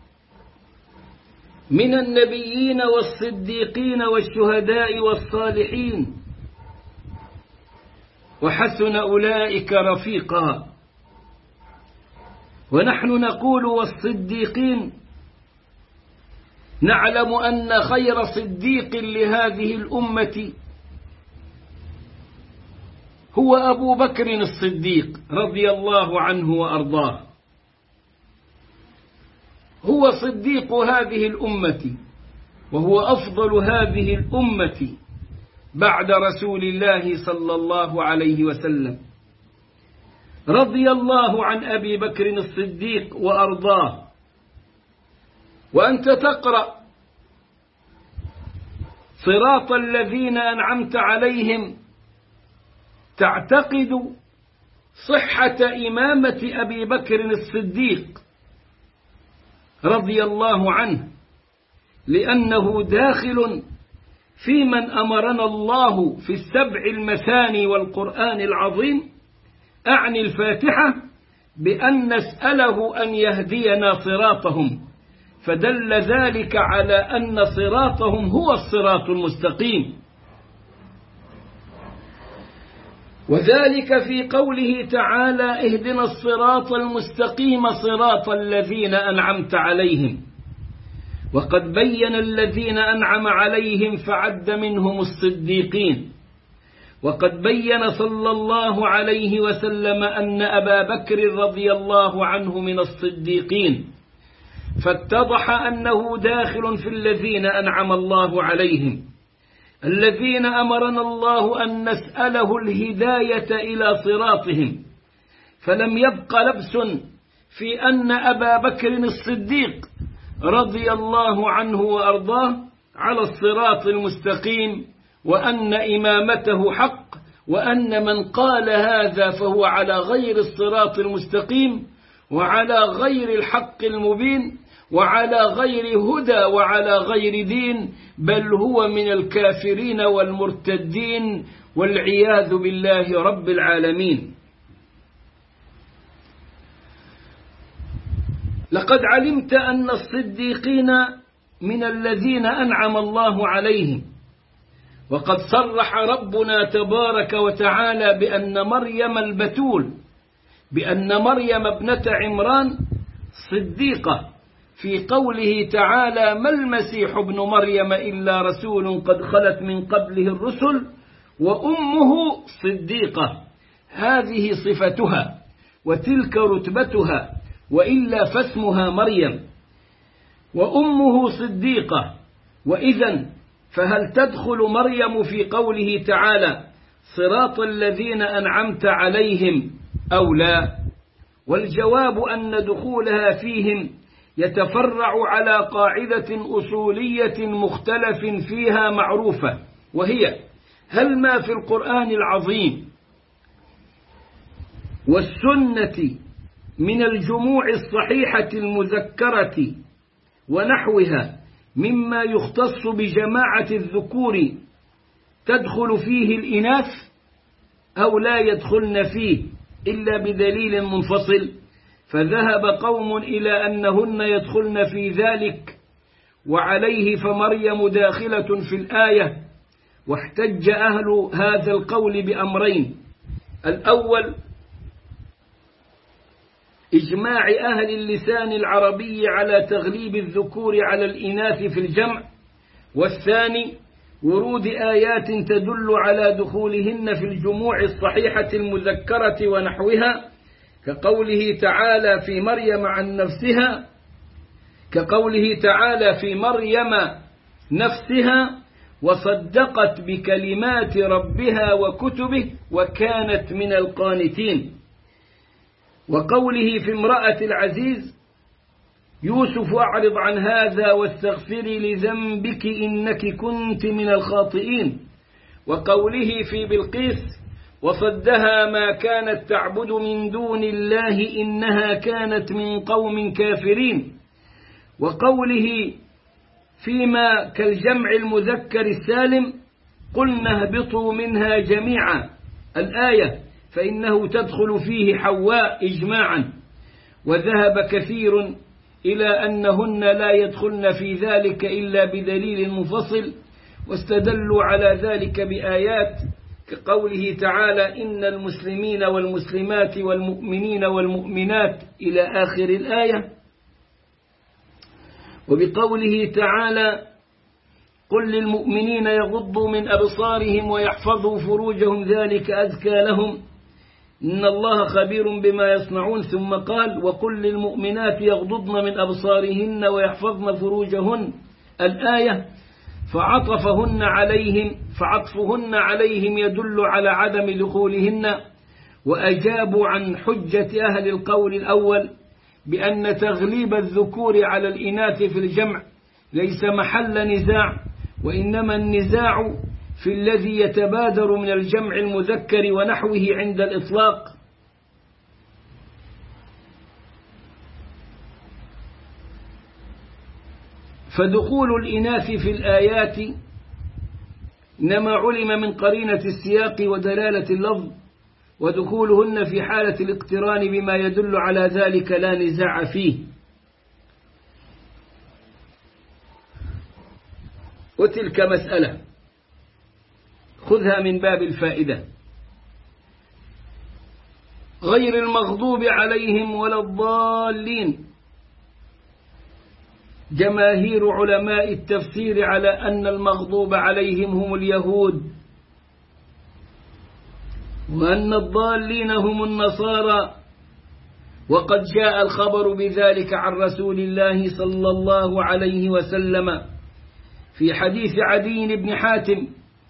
من النبيين والصديقين والشهداء والصالحين، وحسن أولئك رفيقا. ونحن نقول والصديقين، نعلم أن خير صديق لهذه الأمة هو أبو بكر الصديق رضي الله عنه وأرضاه، هو صديق هذه الأمة، وهو أفضل هذه الأمة بعد رسول الله صلى الله عليه وسلم. رضي الله عن أبي بكر الصديق وأرضاه. وأنت تقرأ صراط الذين أنعمت عليهم تعتقد صحة إمامة أبي بكر الصديق رضي الله عنه، لأنه داخل في من أمرنا الله في السبع المثاني والقرآن العظيم، أعني الفاتحة، بأن نسأله أن يهدينا صراطهم، فدل ذلك على أن صراطهم هو الصراط المستقيم. وذلك في قوله تعالى: اهدنا الصراط المستقيم صراط الذين أنعمت عليهم. وقد بين الذين أنعم عليهم فعد منهم الصديقين. وقد بين صلى الله عليه وسلم أن أبا بكر رضي الله عنه من الصديقين، فاتضح أنه داخل في الذين أنعم الله عليهم، الذين أمرنا الله أن نسأله الهداية إلى صراطهم. فلم يبق لبس في أن أبا بكر الصديق رضي الله عنه وأرضاه على الصراط المستقيم، وأن إمامته حق، وأن من قال هذا فهو على غير الصراط المستقيم، وعلى غير الحق المبين، وعلى غير هدى، وعلى غير دين، بل هو من الكافرين والمرتدين، والعياذ بالله رب العالمين. لقد علمت أن الصديقين من الذين أنعم الله عليهم، وقد صرح ربنا تبارك وتعالى بأن مريم البتول، بأن مريم ابنة عمران صديقة، في قوله تعالى: ما المسيح ابن مريم إلا رسول قد خلت من قبله الرسل وأمه صديقة. هذه صفتها وتلك رتبتها، وإلا فاسمها مريم، وأمه صديقة. وإذن فهل تدخل مريم في قوله تعالى: صراط الذين أنعمت عليهم أو لا؟ والجواب أن دخولها فيهم يتفرع على قاعدة أصولية مختلف فيها معروفة، وهي: هل ما في القرآن العظيم والسنة من الجموع الصحيحة المذكرة ونحوها مما يختص بجماعة الذكور تدخل فيه الإناث، أو لا يدخلن فيه إلا بدليل منفصل؟ فذهب قوم إلى أنهن يدخلن في ذلك، وعليه فمريم داخلة في الآية. واحتج أهل هذا القول بأمرين: الأول إجماع أهل اللسان العربي على تغليب الذكور على الإناث في الجمع، والثاني ورود آيات تدل على دخولهن في الجموع الصحيحة المذكرة ونحوها، كقوله تعالى في مريم عن نفسها، كقوله تعالى في مريم نفسها: وصدقت بكلمات ربها وكتبه وكانت من القانتين. وقوله في امرأة العزيز: يوسف أعرض عن هذا واستغفري لذنبك إنك كنت من الخاطئين. وقوله في بلقيس: وصدها ما كانت تعبد من دون الله إنها كانت من قوم كافرين. وقوله فيما كالجمع المذكر السالم قلنا اهبطوا منها جميعا الآية فإنه تدخل فيه حواء إجماعا. وذهب كثير إلى أنهن لا يدخلن في ذلك إلا بدليل منفصل، واستدلوا على ذلك بآيات كقوله تعالى إن المسلمين والمسلمات والمؤمنين والمؤمنات إلى آخر الآية، وبقوله تعالى قل للمؤمنين يغضوا من أبصارهم ويحفظوا فروجهم ذلك أزكى لهم إن الله خبير بما يصنعون. ثم قال وقل للمؤمنات يغضضن من أبصارهن ويحفظن فروجهن الآية، فعطفهن عليهم يدل على عدم دخولهن. وأجابوا عن حجة أهل القول الأول بأن تغليب الذكور على الإناث في الجمع ليس محل نزاع، وإنما النزاع في الذي يتبادر من الجمع المذكر ونحوه عند الإطلاق. فدخول الإناث في الآيات إنما علم من قرينة السياق ودلالة اللفظ، ودخولهن في حالة الاقتران بما يدل على ذلك لا نزاع فيه. وتلك مسألة خذها من باب الفائدة. غير المغضوب عليهم ولا الضالين، جماهير علماء التفسير على أن المغضوب عليهم هم اليهود، وأن الضالين هم النصارى، وقد جاء الخبر بذلك عن رسول الله صلى الله عليه وسلم في حديث عدي بن حاتم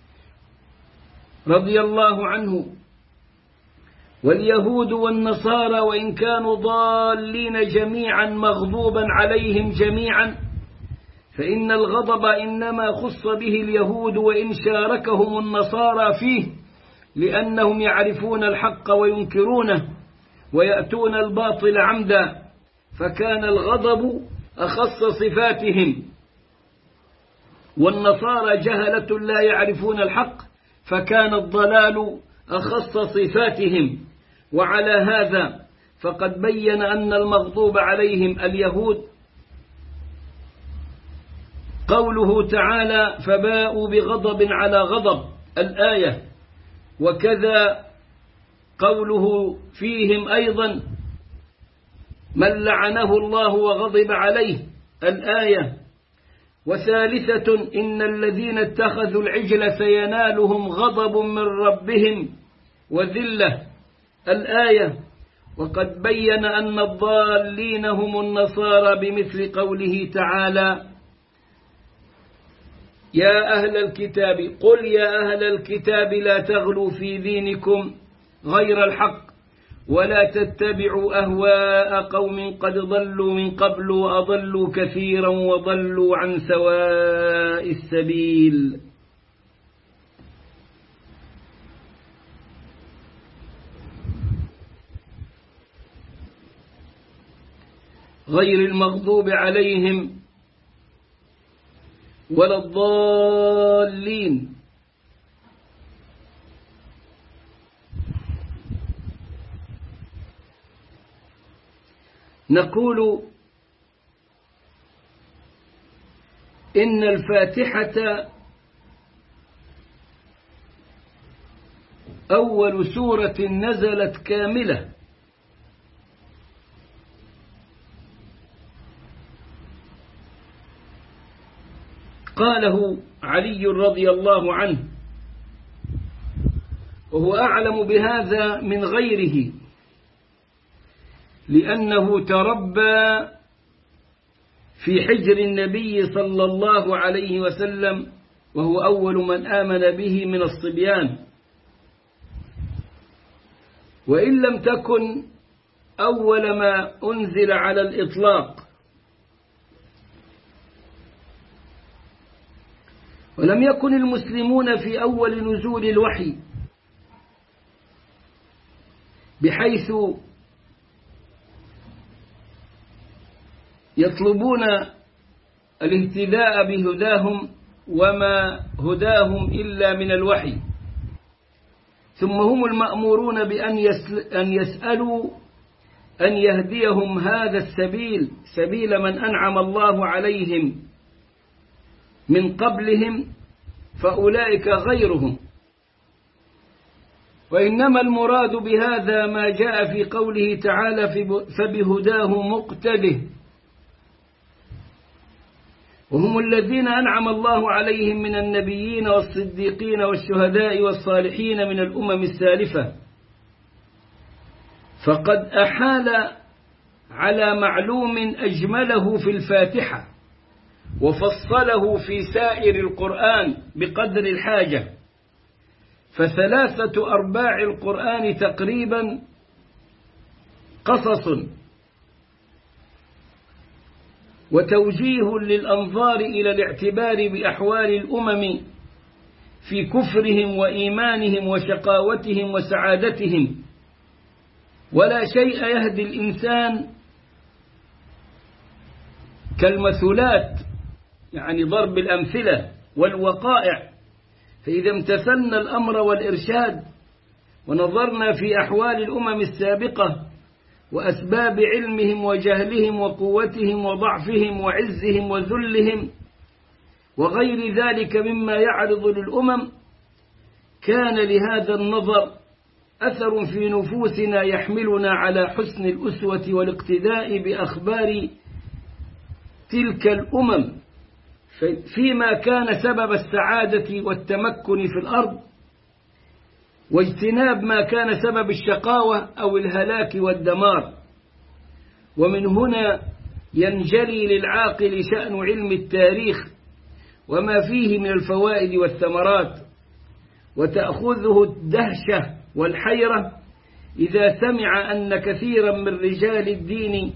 رضي الله عنه واليهود والنصارى وإن كانوا ضالين جميعا مغضوبا عليهم جميعا، فإن الغضب إنما خص به اليهود وإن شاركهم النصارى فيه، لأنهم يعرفون الحق وينكرونه ويأتون الباطل عمدا، فكان الغضب أخص صفاتهم، والنصارى جهلة لا يعرفون الحق فكان الضلال أخص صفاتهم. وعلى هذا فقد بين أن المغضوب عليهم اليهود. قوله تعالى فباءوا بغضب على غضب الآية، وكذا قوله فيهم أيضا من لعنه الله وغضب عليه الآية. وثالثة إن الذين اتخذوا العجل سينالهم غضب من ربهم وذلة الآية. وقد بين أن الضالين هم النصارى بمثل قوله تعالى يا أهل الكتاب قل يا أهل الكتاب لا تغلوا في دينكم غير الحق ولا تتبعوا أهواء قوم قد ضلوا من قبل وأضلوا كثيرا وضلوا عن سواء السبيل. غير المغضوب عليهم ولا الضالين. نقول إن الفاتحة أول سورة نزلت كاملة، قاله علي رضي الله عنه، وهو أعلم بهذا من غيره لأنه تربى في حجر النبي صلى الله عليه وسلم، وهو أول من آمن به من الصبيان، وإن لم تكن أول ما أنزل على الإطلاق. ولم يكن المسلمون في أول نزول الوحي بحيث يطلبون الاهتداء بهداهم وما هداهم إلا من الوحي. ثم هم المأمورون بأن يسألوا أن يهديهم هذا السبيل، سبيل من أنعم الله عليهم من قبلهم، فأولئك غيرهم. وإنما المراد بهذا ما جاء في قوله تعالى فبهداه مقتده، وهم الذين أنعم الله عليهم من النبيين والصديقين والشهداء والصالحين من الأمم السالفة. فقد أحال على معلوم أجمله في الفاتحة وفصله في سائر القرآن بقدر الحاجة، فثلاثة أرباع القرآن تقريبا قصص وتوجيه للأنظار إلى الاعتبار بأحوال الأمم في كفرهم وإيمانهم وشقاوتهم وسعادتهم. ولا شيء يهدي الإنسان كالمثلات، يعني ضرب الأمثلة والوقائع. فإذا امتثلنا الأمر والإرشاد ونظرنا في أحوال الأمم السابقة وأسباب علمهم وجهلهم وقوتهم وضعفهم وعزهم وذلهم وغير ذلك مما يعرض للأمم، كان لهذا النظر أثر في نفوسنا يحملنا على حسن الأسوة والاقتداء بأخبار تلك الأمم فيما كان سبب السعادة والتمكن في الأرض، واجتناب ما كان سبب الشقاوة أو الهلاك والدمار. ومن هنا ينجلي للعاقل شأن علم التاريخ وما فيه من الفوائد والثمرات، وتأخذه الدهشة والحيرة إذا سمع أن كثيرا من رجال الدين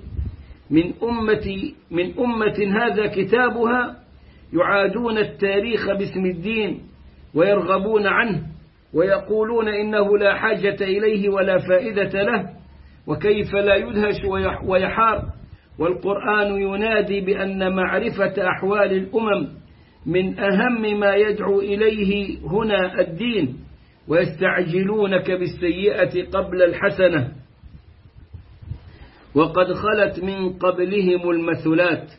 من أمة هذا كتابها يعادون التاريخ باسم الدين ويرغبون عنه ويقولون إنه لا حاجة إليه ولا فائدة له، وكيف لا يدهش ويحار، والقرآن ينادي بأن معرفة أحوال الأمم من أهم ما يدعو إليه هنا الدين، ويستعجلونك بالسيئة قبل الحسنة وقد خلت من قبلهم المثلات.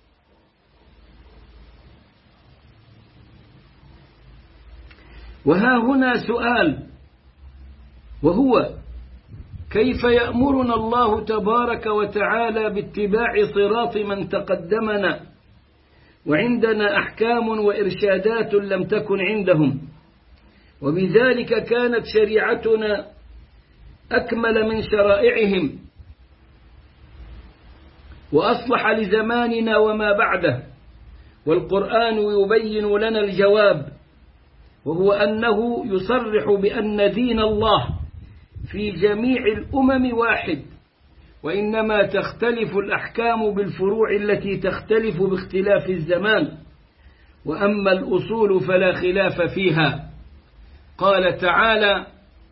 وها هنا سؤال، وهو كيف يأمرنا الله تبارك وتعالى باتباع صراط من تقدمنا وعندنا أحكام وإرشادات لم تكن عندهم، وبذلك كانت شريعتنا أكمل من شرائعهم وأصلح لزماننا وما بعده. والقرآن يبين لنا الجواب، وهو أنه يصرح بأن دين الله في جميع الأمم واحد، وإنما تختلف الأحكام بالفروع التي تختلف باختلاف الزمان، وأما الأصول فلا خلاف فيها. قال تعالى: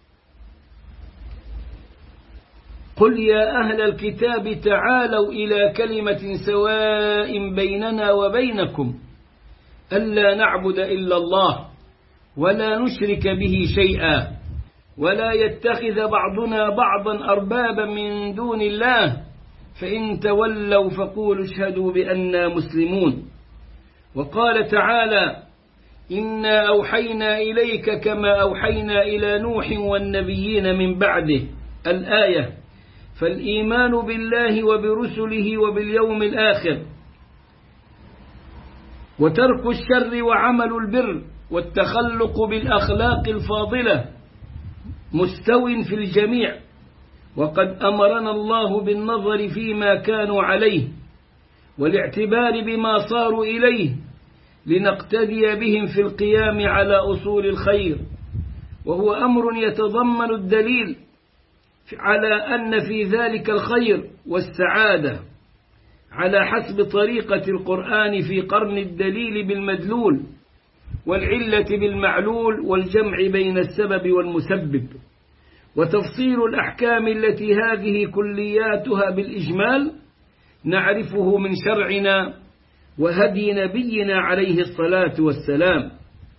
قل يا أهل الكتاب تعالوا إلى كلمة سواء بيننا وبينكم ألا نعبد إلا الله ولا نشرك به شيئا ولا يتخذ بعضنا بعضا أربابا من دون الله فإن تولوا فقولوا اشهدوا بأننا مسلمون. وقال تعالى: إنا أوحينا إليك كما أوحينا إلى نوح والنبيين من بعده. الآية. فالإيمان بالله وبرسله وباليوم الآخر وترك الشر وعمل البر والتخلق بالأخلاق الفاضلة مستو في الجميع، وقد أمرنا الله بالنظر فيما كانوا عليه والاعتبار بما صاروا إليه لنقتدي بهم في القيام على أصول الخير، وهو أمر يتضمن الدليل على أن في ذلك الخير والسعادة على حسب طريقة القرآن في قرن الدليل بالمدلول والعلة بالمعلول والجمع بين السبب والمسبب، وتفصيل الأحكام التي هذه كلياتها بالإجمال نعرفه من شرعنا وهدي نبينا عليه الصلاة والسلام.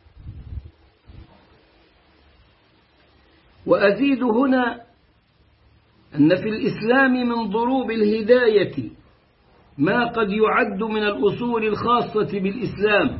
وأزيد هنا أن في الإسلام من ضروب الهداية ما قد يعد من الأصول الخاصة بالإسلام،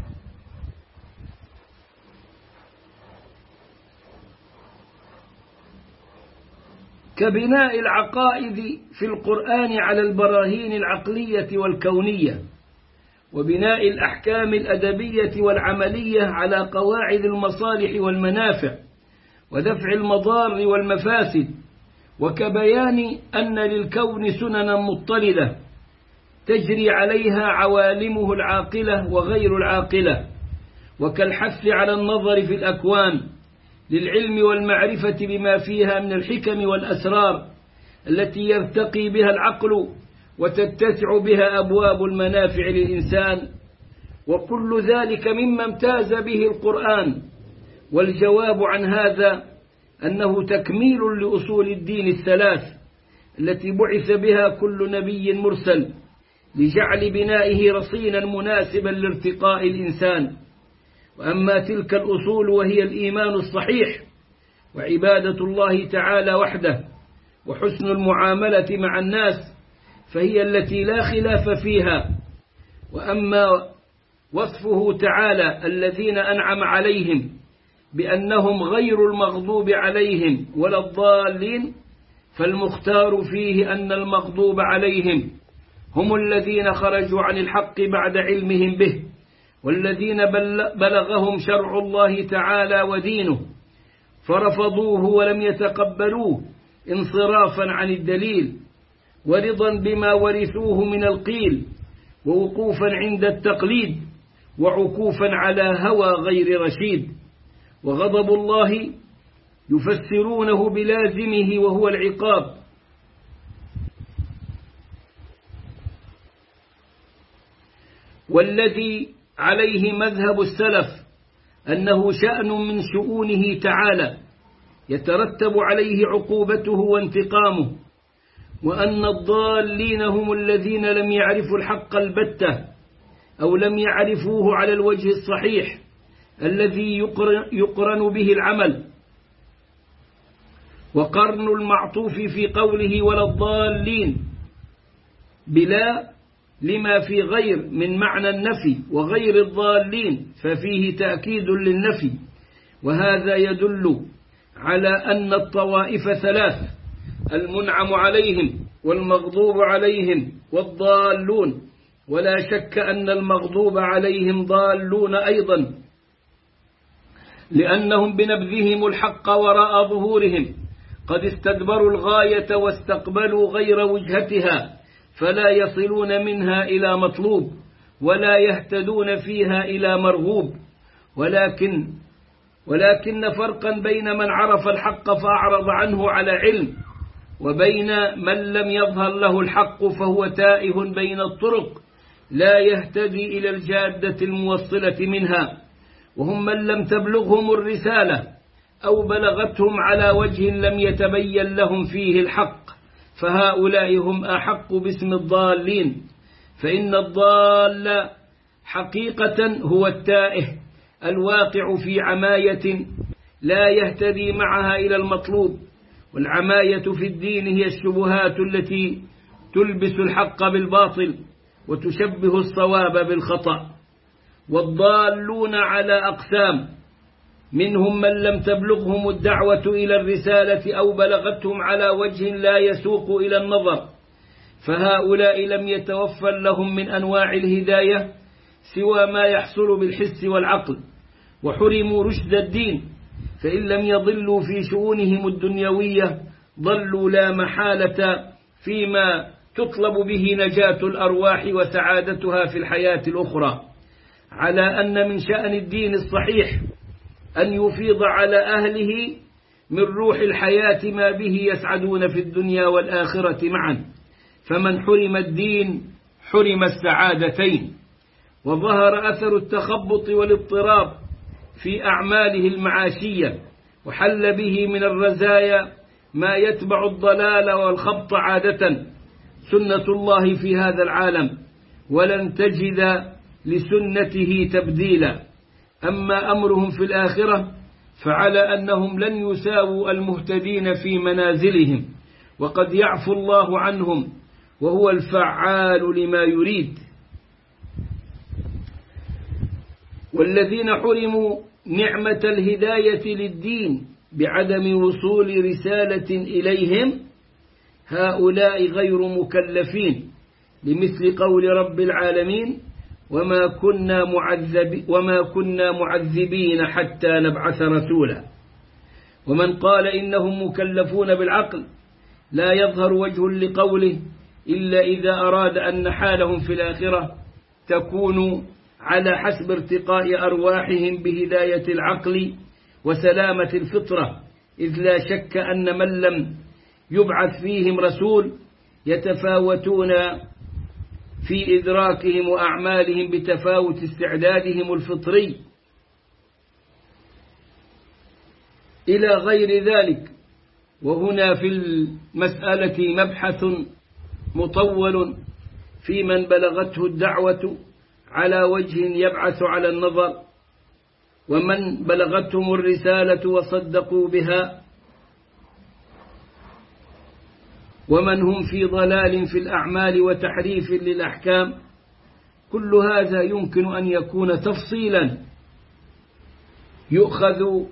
كبناء العقائد في القرآن على البراهين العقلية والكونية، وبناء الأحكام الأدبية والعملية على قواعد المصالح والمنافع ودفع المضار والمفاسد، وكبيان أن للكون سننا مضطردة تجري عليها عوالمه العاقلة وغير العاقلة، وكالحث على النظر في الأكوان للعلم والمعرفة بما فيها من الحكم والأسرار التي يرتقي بها العقل وتتسع بها أبواب المنافع للإنسان، وكل ذلك مما امتاز به القرآن. والجواب عن هذا أنه تكميل لأصول الدين الثلاث التي بعث بها كل نبي مرسل لجعل بنائه رصينا مناسبا لارتقاء الإنسان. وأما تلك الأصول وهي الإيمان الصحيح وعبادة الله تعالى وحده وحسن المعاملة مع الناس فهي التي لا خلاف فيها. وأما وصفه تعالى الذين أنعم عليهم بأنهم غير المغضوب عليهم ولا الضالين، فالمختار فيه أن المغضوب عليهم هم الذين خرجوا عن الحق بعد علمهم به، والذين بلغهم شرع الله تعالى ودينه فرفضوه ولم يتقبلوه انصرافا عن الدليل، ورضا بما ورثوه من القيل، ووقوفا عند التقليد، وعكوفا على هوى غير رشيد. وغضب الله يفسرونه بلازمه وهو العقاب، والذي عليه مذهب السلف أنه شأن من شؤونه تعالى يترتب عليه عقوبته وانتقامه، وأن الضالين هم الذين لم يعرفوا الحق البتة أو لم يعرفوه على الوجه الصحيح الذي يقرن به العمل. وقرن المعطوف في قوله ولا الضالين بلا لما في غير من معنى النفي، وغير الضالين ففيه تأكيد للنفي، وهذا يدل على أن الطوائف ثلاث: المنعم عليهم والمغضوب عليهم والضالون، ولا شك أن المغضوب عليهم ضالون أيضا، لأنهم بنبذهم الحق وراء ظهورهم قد استدبروا الغاية واستقبلوا غير وجهتها، فلا يصلون منها إلى مطلوب ولا يهتدون فيها إلى مرغوب. ولكن فرقا بين من عرف الحق فأعرض عنه على علم، وبين من لم يظهر له الحق فهو تائه بين الطرق لا يهتدي إلى الجادة الموصلة منها، وهم من لم تبلغهم الرسالة أو بلغتهم على وجه لم يتبين لهم فيه الحق، فهؤلاء هم أحق باسم الضالين. فإن الضال حقيقة هو التائه الواقع في عماية لا يهتدي معها إلى المطلوب، والعماية في الدين هي الشبهات التي تلبس الحق بالباطل وتشبه الصواب بالخطأ. والضالون على أقسام: منهم من لم تبلغهم الدعوة إلى الرسالة أو بلغتهم على وجه لا يسوق إلى النظر، فهؤلاء لم يتوفر لهم من أنواع الهداية سوى ما يحصل بالحس والعقل، وحرموا رشد الدين، فإن لم يضلوا في شؤونهم الدنيوية ضلوا لا محالة فيما تطلب به نجاة الأرواح وسعادتها في الحياة الأخرى. على أن من شأن الدين الصحيح أن يفيض على أهله من روح الحياة ما به يسعدون في الدنيا والآخرة معا، فمن حرم الدين حرم السعادتين. وظهر أثر التخبط والاضطراب في أعماله المعاشية، وحل به من الرزايا ما يتبع الضلال والخبط عادة، سنة الله في هذا العالم، ولن تجد لسنته تبديلا. أما أمرهم في الآخرة فعلى أنهم لن يساووا المهتدين في منازلهم، وقد يعفو الله عنهم وهو الفعال لما يريد. والذين حرموا نعمة الهداية للدين بعدم وصول رسالة إليهم هؤلاء غير مكلفين، لمثل قول رب العالمين: وما كنا معذبين حتى نبعث رسولا. ومن قال إنهم مكلفون بالعقل لا يظهر وجه لقوله إلا إذا أراد أن حالهم في الآخرة تكون على حسب ارتقاء أرواحهم بهداية العقل وسلامة الفطرة، إذ لا شك أن من لم يبعث فيهم رسول يتفاوتون في إدراكهم وأعمالهم بتفاوت استعدادهم الفطري إلى غير ذلك. وهنا في المسألة مبحث مطول في من بلغته الدعوة على وجه يبعث على النظر، ومن بلغتهم الرسالة وصدقوا بها، ومن هم في ضلال في الأعمال وتحريف للأحكام. كل هذا يمكن أن يكون تفصيلا يؤخذ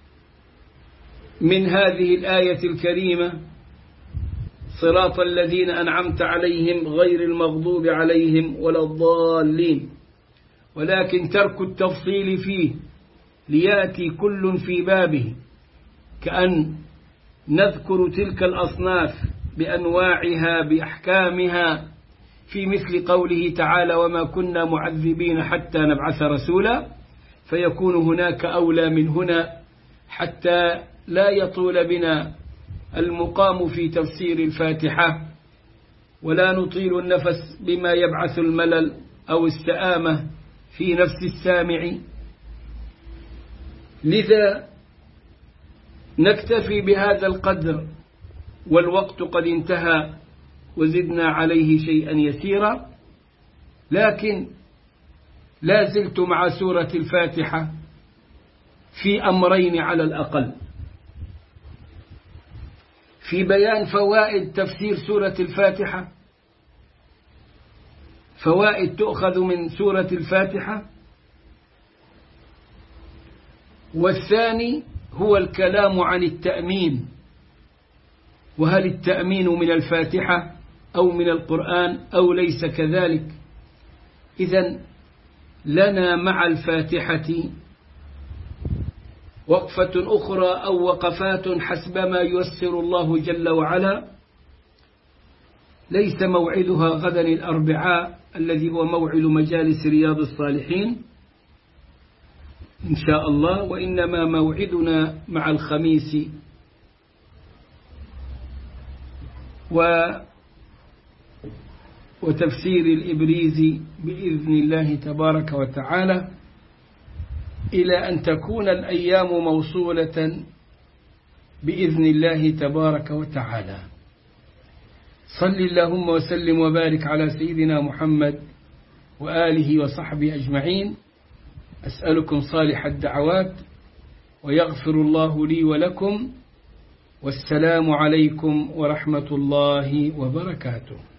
من هذه الآية الكريمة: صراط الذين أنعمت عليهم غير المغضوب عليهم ولا الضالين. ولكن ترك التفصيل فيه ليأتي كل في بابه، كأن نذكر تلك الأصناف بأنواعها بأحكامها في مثل قوله تعالى: وما كنا معذبين حتى نبعث رسولا، فيكون هناك أولى من هنا حتى لا يطول بنا المقام في تفسير الفاتحة ولا نطيل النفس بما يبعث الملل أو السآمة في نفس السامع. لذا نكتفي بهذا القدر، والوقت قد انتهى وزدنا عليه شيئا يسيرا، لكن لا زلت مع سورة الفاتحة في أمرين على الأقل: في بيان فوائد تفسير سورة الفاتحة، فوائد تؤخذ من سورة الفاتحة، والثاني هو الكلام عن التأمين، وهل التأمين من الفاتحة أو من القرآن أو ليس كذلك. إذن لنا مع الفاتحة وقفة أخرى أو وقفات حسب ما ييسر الله جل وعلا. ليس موعدها غدا الأربعاء الذي هو موعد مجالس رياض الصالحين إن شاء الله، وإنما موعدنا مع الخميس، وتفسير الإبريزي بإذن الله تبارك وتعالى، إلى أن تكون الأيام موصولة بإذن الله تبارك وتعالى. صل اللهم وسلم وبارك على سيدنا محمد وآله وصحبه أجمعين. أسألكم صالح الدعوات، ويغفر الله لي ولكم، والسلام عليكم ورحمة الله وبركاته.